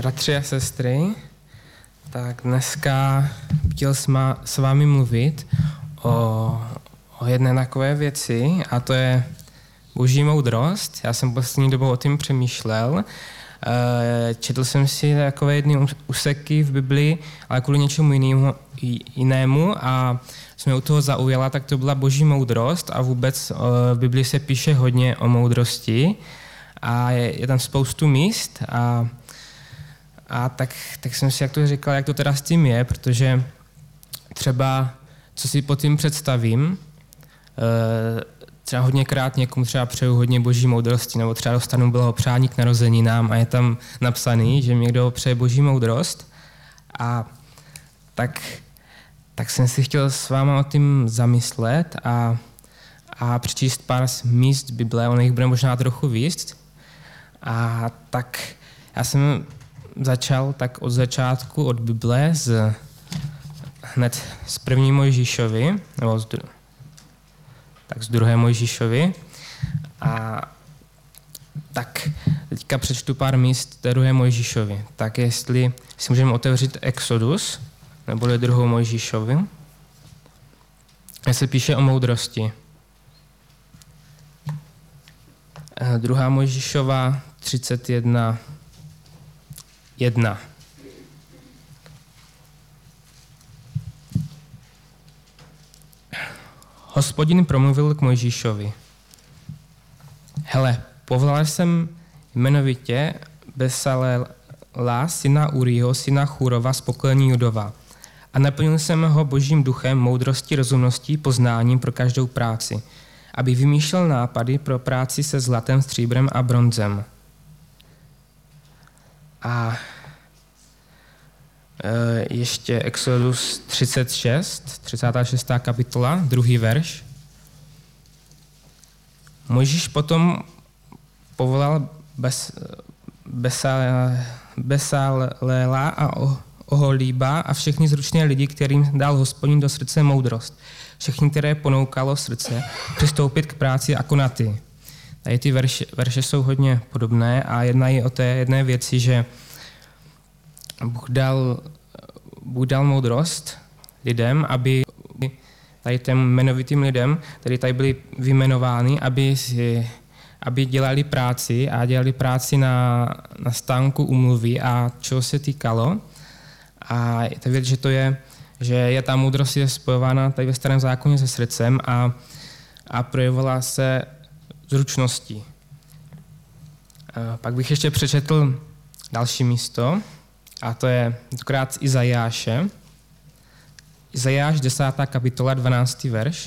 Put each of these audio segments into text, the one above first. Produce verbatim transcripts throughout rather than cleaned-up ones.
Bratři a sestry, tak dneska chtěl s vámi mluvit o, o jedné takové věci, a to je boží moudrost. Já jsem poslední dobou o tím přemýšlel. Četl jsem si takové jedny úseky v Biblii, ale kvůli něčemu jinému, jinému a co mě u toho zaujala, tak to byla boží moudrost a vůbec v Biblii se píše hodně o moudrosti a je, je tam spoustu míst a, a tak, tak jsem si jak to říkal, jak to teda s tím je, protože třeba, co si pod tím představím, třeba hodněkrát někomu třeba přeju hodně boží moudrosti, nebo třeba dostanu blahopřání k narozeninám a je tam napsaný, že mi někdo přeje boží moudrost. A tak, tak jsem si chtěl s váma o tím zamyslet a, a přečíst pár míst Bible, ono jich bude možná trochu víc. A tak já jsem začal tak od začátku, od Bible, z, hned z první Mojžíšovi, nebo z dru- tak z druhé Mojžíšovi. A tak teďka přečtu pár míst druhé Mojžíšovi. Tak jestli si můžeme otevřít Exodus, nebo druhou Mojžíšovi, kde se píše o moudrosti. Druhá Mojžíšova třicet jedna jedna. Hospodin promluvil k Mojžíšovi. Hele, povolal jsem jmenovitě Besalela, syna Uriho, syna Chůrova z pokolení Judova. A naplnil jsem ho božím duchem, moudrostí, rozumností, poznáním pro každou práci, aby vymýšlel nápady pro práci se zlatem, stříbrem a bronzem. A e, ještě Exodus třicet šest, třicátá šestá kapitola, druhý verš. Mojžíš potom povolal Bes, Besalela a Oholíba a všechny zručné lidi, kterým dal Hospodin do srdce moudrost. Všechny, které ponoukalo srdce, přistoupit k práci jako na ty. Tady ty verše, verše jsou hodně podobné a jedna je o té jedné věci, že Bůh dal, Bůh dal moudrost lidem, aby tady těm jmenovitým lidem, kteří tady byli vyjmenováni, aby, aby dělali práci a dělali práci na, na stánku úmluvy a čeho se týkalo. A je to věc, že to je, že je ta moudrost je spojována tady ve Starém zákoně se srdcem a, a projevovala se zručností. A pak bych ještě přečetl další místo, a to je tentokrát z Izajáše. Izajáš desátá kapitola, dvanáctý verš.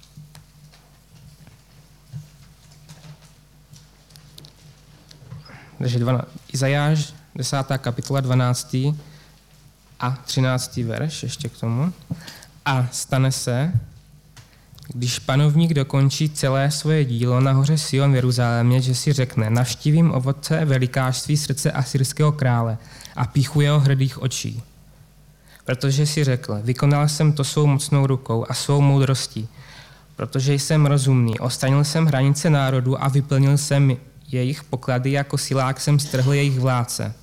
Takže Izajáš desátá kapitola, dvanáctý a třináctý verš ještě k tomu. A stane se, když panovník dokončí celé svoje dílo na hoře Sion v Jeruzalémě, že si řekne, navštívím ovoce velikářství srdce asyrského krále a pýchu jeho hrdých očí. Protože si řekl, vykonal jsem to svou mocnou rukou a svou moudrostí, protože jsem rozumný, odstranil jsem hranice národu a vyplnil jsem jejich poklady, jako silák jsem strhl jejich vládce.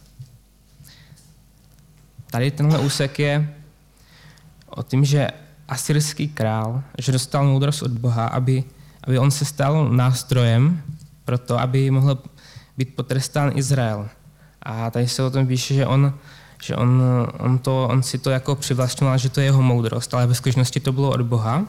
Tady tenhle úsek je o tom, že asyrský král, že dostal moudrost od Boha, aby, aby on se stal nástrojem pro to, aby mohl být potrestán Izrael. A tady se o tom píše, že on, že on, on, to, on si to jako přivlastňoval, že to je jeho moudrost, ale ve skutečnosti to bylo od Boha.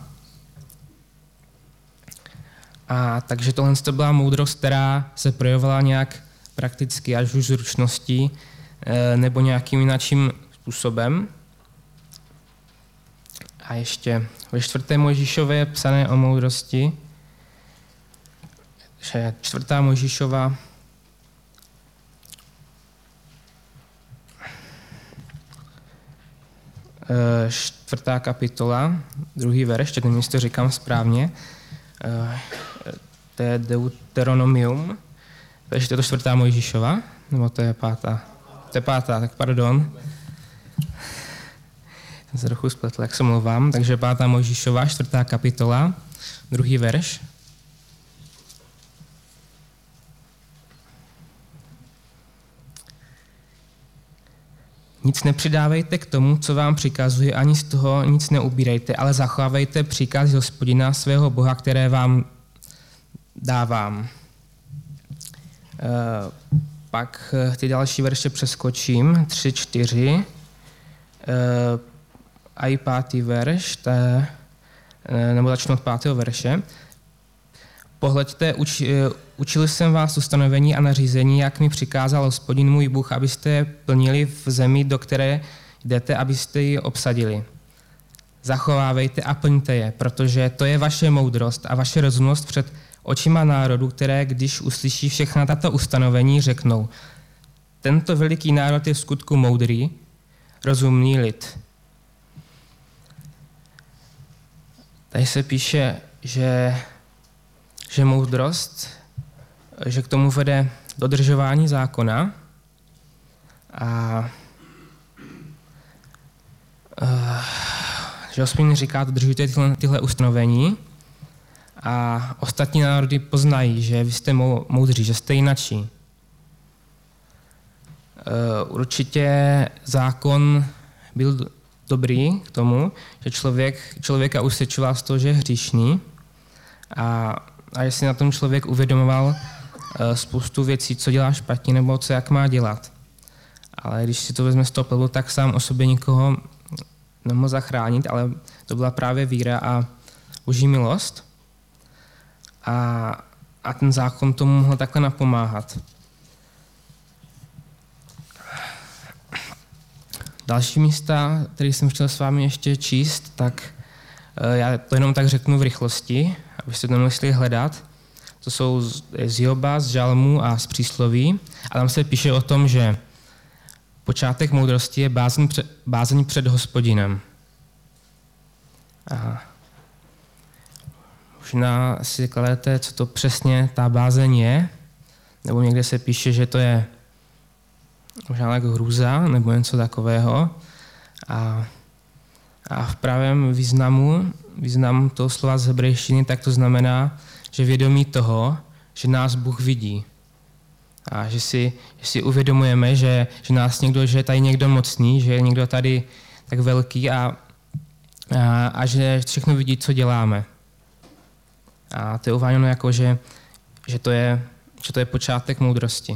A takže tohle to byla moudrost, která se projevovala nějak prakticky až už zručností nebo nějakým jináčím způsobem. A ještě ve čtvrté Mojžíšově je psané o moudrosti, že čtvrtá Mojžíšova čtvrtá kapitola, druhý verš, teď nevím, jestli to říkám správně, to je Deuteronomium, takže to je to čtvrtá Mojžíšova, nebo to je pátá? To je pátá, tak pardon. Jsem se trochu spletl, jak se mluvám. Takže pátá Mojžíšova, čtvrtá kapitola, druhý verš. Nic nepřidávejte k tomu, co vám přikazuje, ani z toho nic neubírejte, ale zachovávejte příkaz Hospodina svého Boha, které vám dávám. E, pak ty další verše přeskočím, tři, čtyři e, a i pátý verš, té, e, nebo začnu od pátého verše. Pohleďte, uč, učil jsem vás ustanovení a nařízení, jak mi přikázal Hospodin můj Bůh, abyste je plnili v zemi, do které jdete, abyste ji obsadili. Zachovávejte a plňte je, protože to je vaše moudrost a vaše rozumnost před očima národu, které, když uslyší všechna tato ustanovení, řeknou: tento veliký národ je v skutku moudrý, rozumný lid. Tady se píše, že že moudrost, že k tomu vede dodržování zákona a uh, že Hospodin říká, dodržujte tyhle, tyhle ustanovení a ostatní národy poznají, že vy jste moudří, že jste jinačí. Uh, určitě zákon byl dobrý k tomu, že člověk, člověka usvědčoval z toho, že je hříšný a A jestli na tom člověk uvědomoval spoustu věcí, co dělá špatně nebo co jak má dělat. Ale když si to vezme z toho pohledu, tak sám o sobě nikoho nemohl zachránit, ale to byla právě víra a boží milost. A, a ten zákon tomu mohl takhle napomáhat. Další místa, které jsem chtěl s vámi ještě číst, tak já to jenom tak řeknu v rychlosti, abyste to nemuseli hledat. To jsou z Joba, z Žalmů a z Přísloví. A tam se píše o tom, že počátek moudrosti je bázeň před, bázeň před Hospodinem. A možná si kladete, co to přesně ta bázeň je, nebo někde se píše, že to je možná jako hrůza, nebo něco takového. A, a v pravém významu význam toho slova z hebrejštiny, tak to znamená, že vědomí toho, že nás Bůh vidí. A že si, že si uvědomujeme, že, že nás někdo, že je tady někdo mocný, že je někdo tady tak velký a, a, a že všechno vidí, co děláme. A to je uváděno jako, že, že, to je, že to je počátek moudrosti.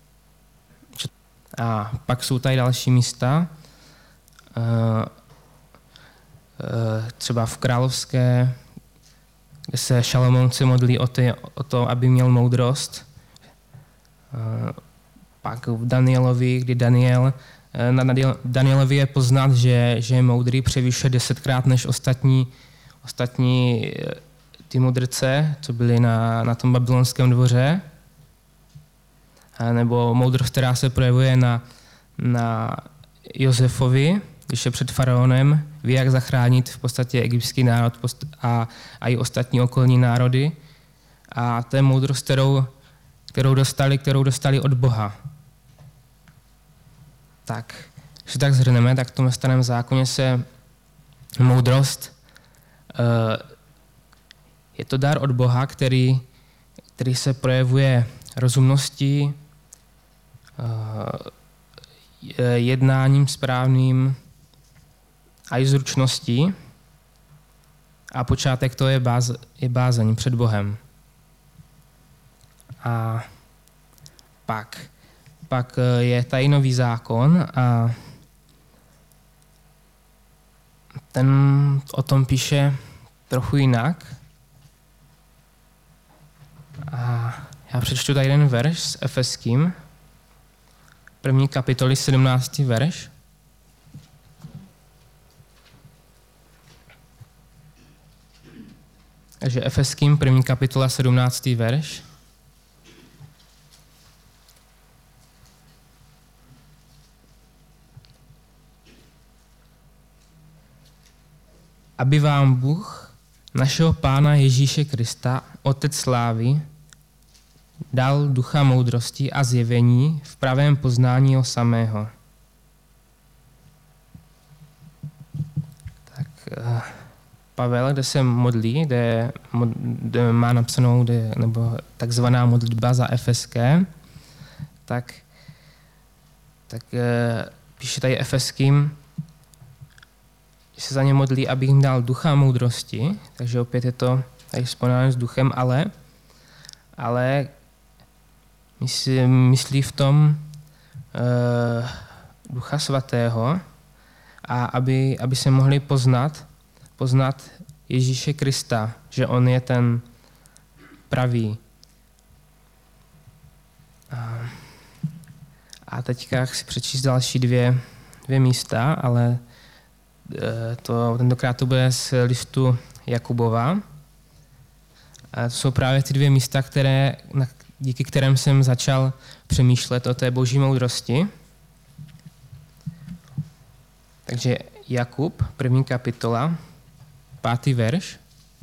A pak jsou tady další místa, třeba v Královské, kde se Šalomoun se modlí o, ty, o to, aby měl moudrost. Pak v Danielovi, kdy Daniel, na Danielovi je poznat, že, že je moudrý, převyšuje desetkrát než ostatní, ostatní ty mudrce, co byli na, na tom babylonském dvoře. A nebo moudrost, která se projevuje na, na Josefovi, když je před faraonem, ví, jak zachránit v podstatě egyptský národ a, a i ostatní okolní národy. A to je moudrost, kterou, kterou, dostali, kterou dostali od Boha. Tak, když tak zhrneme, tak v tom starém zákoně se moudrost je to dar od Boha, který, který se projevuje rozumností, jednáním správným a i zručností. A počátek to je, báz, je bázeň před Bohem. A pak, pak je tady nový zákon a ten o tom píše trochu jinak. A já přečtu tady jeden verš s Efeským, první kapitoly, sedmnáctý verš. Takže Efeským, první kapitola, sedmnáctý verš. Aby vám Bůh, našeho Pána Ježíše Krista, Otec slávy, dal ducha moudrosti a zjevení v pravém poznání jeho samého. Tak Pavel, kde se modlí, kde, kde má napsanou, kde, nebo takzvaná modlitba za Efeské, tak, tak píše tady Efeským, že se za ně modlí, aby jim dal ducha moudrosti, takže opět je to tady spojené s duchem, ale, ale myslí, myslí v tom uh, ducha svatého, a aby, aby se mohli poznat, poznat Ježíše Krista, že on je ten pravý. A, a teďka chci přečíst další dvě, dvě místa, ale to, tentokrát to bude z listu Jakubova. A to jsou právě ty dvě místa, které, na, díky kterým jsem začal přemýšlet o té boží moudrosti. Takže Jakub, první kapitola, pátý verš.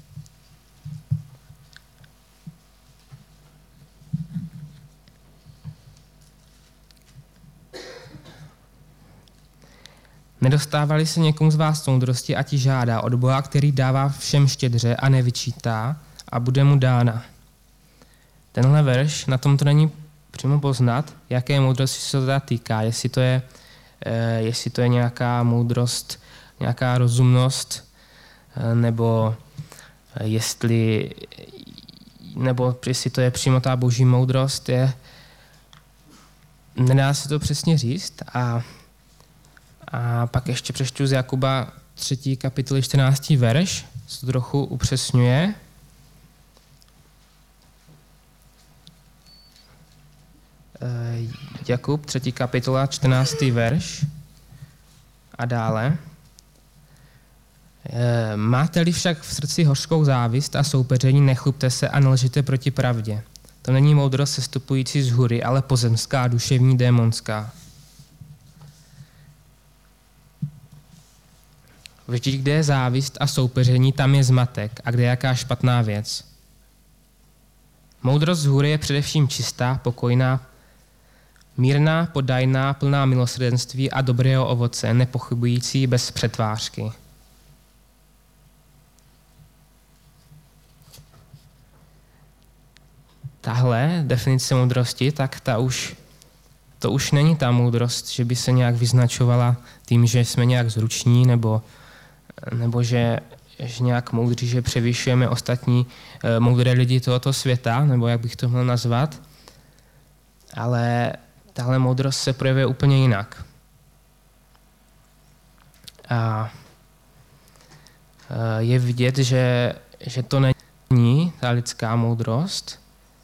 Nedostávali se někomu z vás moudrosti a ti žádá od Boha, který dává všem štědře a nevyčítá a bude mu dána. Tenhle verš, na tom to není přímo poznat, jaké moudrosti se to teda týká, jestli to je, eh, jestli to je nějaká moudrost, nějaká rozumnost, eh, nebo eh, jestli, nebo jestli to je přímo ta boží moudrost, je, nedá se to přesně říct. A A pak ještě přečtu z Jakuba třetí kapitoly čtrnáctý verš, co trochu upřesňuje. Jakub, třetí kapitola, čtrnáctý verš a dále. Máte-li však v srdci hořkou závist a soupeření, nechlubte se a nelžete proti pravdě. To není moudrost sestupující z hůry, ale pozemská, duševní, démonská. Vždyť kde je závist a soupeření, tam je zmatek a kde je jaká špatná věc. Moudrost z hůry je především čistá, pokojná, mírná, podajná, plná milosrdenství a dobrého ovoce, nepochybující bez přetvářky. Tahle definice moudrosti, tak ta už, to už není ta moudrost, že by se nějak vyznačovala tím, že jsme nějak zruční, nebo nebo že, že nějak moudří, že převyšujeme ostatní e, moudré lidi tohoto světa, nebo jak bych to měl nazvat. Ale tahle moudrost se projevuje úplně jinak. A e, je vidět, že, že to není ta lidská moudrost.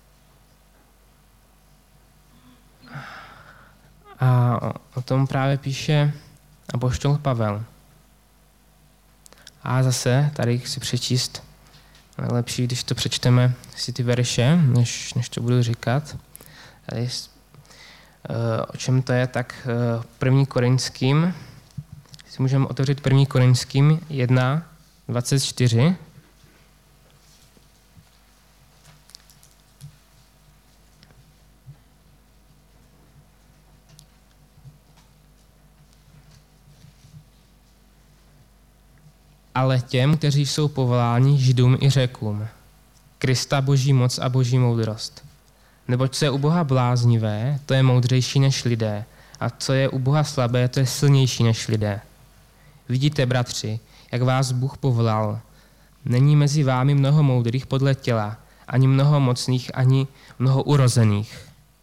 A o tom právě píše apoštol Pavel. A zase tady chci přečíst, nejlepší, když to přečteme si ty verše, než, než to budu říkat. Tady, o čem to je, tak první Korinským, si můžeme otevřít první Korinským jedna, dvacet čtyři. Ale těm, kteří jsou povoláni, Židům i Řekům, Krista boží moc a boží moudrost. Neboť co je u Boha bláznivé, to je moudřejší než lidé, a co je u Boha slabé, to je silnější než lidé. Vidíte, bratři, jak vás Bůh povolal. Není mezi vámi mnoho moudrých podle těla, ani mnoho mocných, ani mnoho urozených.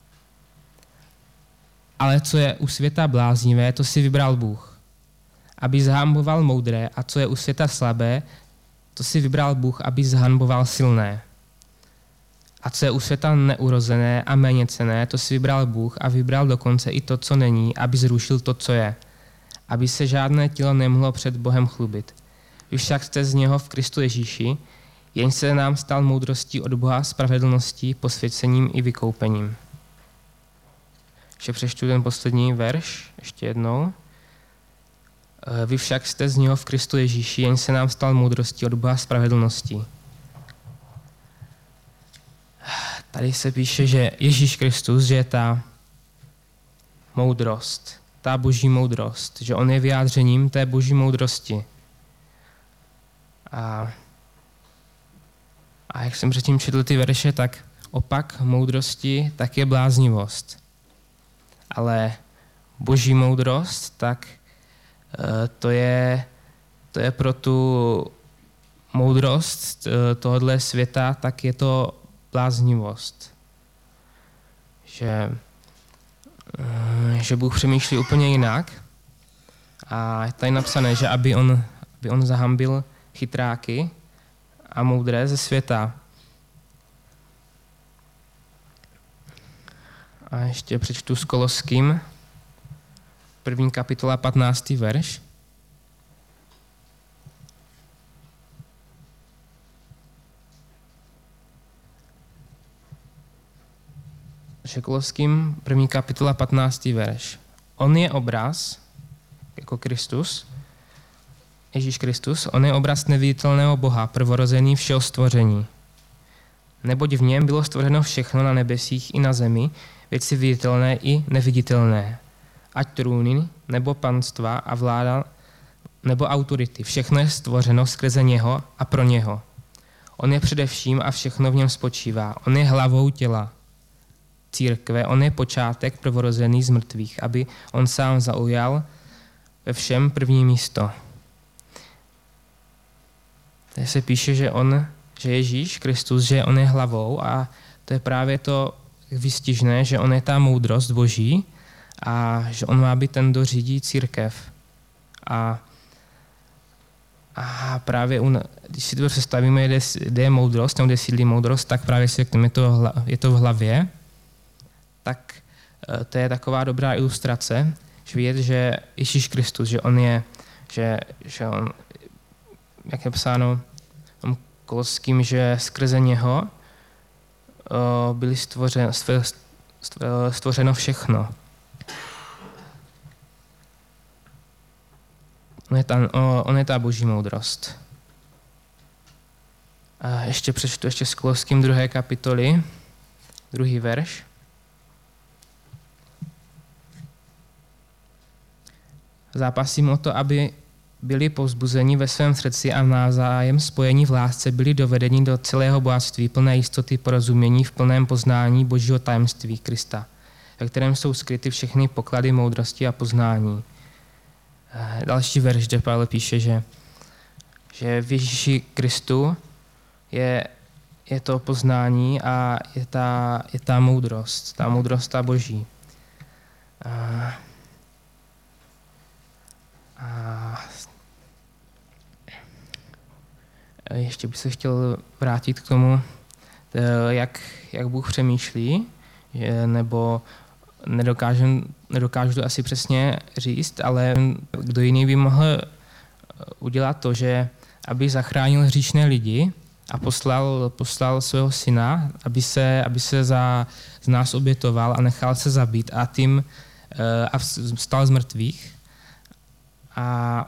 Ale co je u světa bláznivé, to si vybral Bůh, aby zhanboval moudré, a co je u světa slabé, to si vybral Bůh, aby zhanboval silné. A co je u světa neurozené a méněcenné, to si vybral Bůh a vybral dokonce i to, co není, aby zrušil to, co je. Aby se žádné tělo nemohlo před Bohem chlubit. Vy však jste z něho v Kristu Ježíši, jen se nám stal moudrostí od Boha, spravedlností, posvěcením i vykoupením. Ještě přečtu ten poslední verš, ještě jednou. Vy však jste z něho v Kristu Ježíši, jen se nám stal moudrostí od Boha, spravedlností. Tady se píše, že Ježíš Kristus, že je ta moudrost, ta boží moudrost, že on je vyjádřením té boží moudrosti. A, a jak jsem předtím četl ty verše, tak opak moudrosti tak je bláznivost. Ale boží moudrost, tak to je, to je pro tu moudrost tohohle světa, tak je to bláznivost. Že, že Bůh přemýšlí úplně jinak a je tady napsané, že aby on, aby on zahambil chytráky a moudré ze světa. A ještě přečtu s Koloským, první kapitola, patnáctý verš. Koloským, první kapitola, patnáctý verš. On je obraz, jako Kristus, Ježíš Kristus, on je obraz neviditelného Boha, prvorozený všeho stvoření. Neboť v něm bylo stvořeno všechno na nebesích i na zemi, věci viditelné i neviditelné. Ať trůny, nebo panstva a vláda, nebo autority. Všechno je stvořeno skrze něho a pro něho. On je především a všechno v něm spočívá. On je hlavou těla církve, on je počátek prvorozený z mrtvých, aby on sám zaujal ve všem první místo. Tady se píše, že on, že Ježíš Kristus, že on je hlavou a to je právě to výstižné, že on je ta moudrost Boží a že on má být ten, kdo řídí církev. A, a právě, un, když si to představíme, kde, kde je moudrost, nebo kde sídlí moudrost, tak právě si je to, je to v hlavě, tak to je taková dobrá ilustrace, že vidět, že Ježíš Kristus, že on je, že, že on, jak je psáno Koloským, že skrze něho byly stvořeno, stvořeno všechno. On je ta, on je ta boží moudrost. A ještě přečtu ještě s Koloským druhé kapitoly, druhý verš. Zápasím o to, aby byli povzbuzeni ve svém srdci a navzájem spojení v lásce, byli dovedeni do celého bohatství, plné jistoty porozumění v plném poznání božího tajemství Krista, ve kterém jsou skryty všechny poklady moudrosti a poznání. Další verš, kde Pavel píše, že, že v Ježíši Kristu je, je to poznání a je ta, je ta moudrost, ta moudrost ta boží. A, a ještě bych se chtěl vrátit k tomu, jak, jak Bůh přemýšlí, nebo nedokážu, nedokážu to asi přesně říct, ale kdo jiný by mohl udělat to, že aby zachránil hříšné lidi a poslal, poslal svého syna, aby se, aby se za, za nás obětoval a nechal se zabít a tím a vstal z mrtvých. A,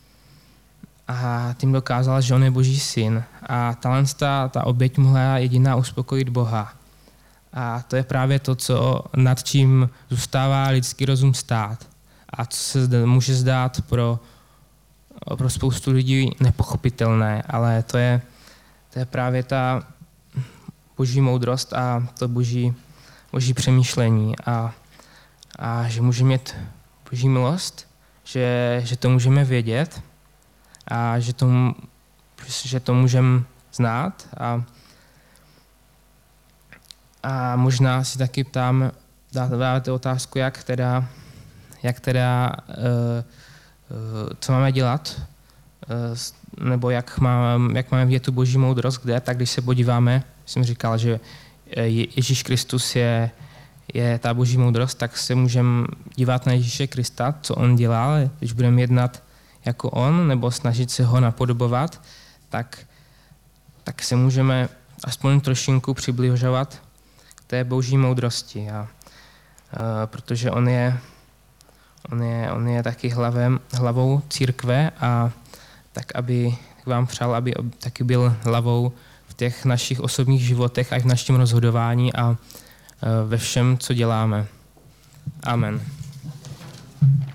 a tím dokázal, že on je Boží syn. A tahle ta, ta oběť mohla jediná uspokojit Boha. A to je právě to, co nad čím zůstává lidský rozum stát. A co se může zdát pro, pro spoustu lidí nepochopitelné, ale to je, to je právě ta boží moudrost a to boží, boží přemýšlení. A, a že můžeme mít boží milost, že, že to můžeme vědět a že to, že to můžeme znát. A, a možná si taky ptám, dáte otázku, jak teda, jak teda uh, uh, co máme dělat, uh, nebo jak, má, jak máme vidět tu boží moudrost, kde, tak když se podíváme, jsem říkal, že Ježíš Kristus je, je ta boží moudrost, tak se můžeme dívat na Ježíše Krista, co on dělá, když budeme jednat jako on, nebo snažit se ho napodobovat, tak, tak se můžeme aspoň trošinku přibližovat k té boží moudrosti. A, a, protože on je, on je, on je taky hlavem, hlavou církve a tak, aby tak vám přál, aby taky byl hlavou v těch našich osobních životech a v našem rozhodování a ve všem, co děláme. Amen.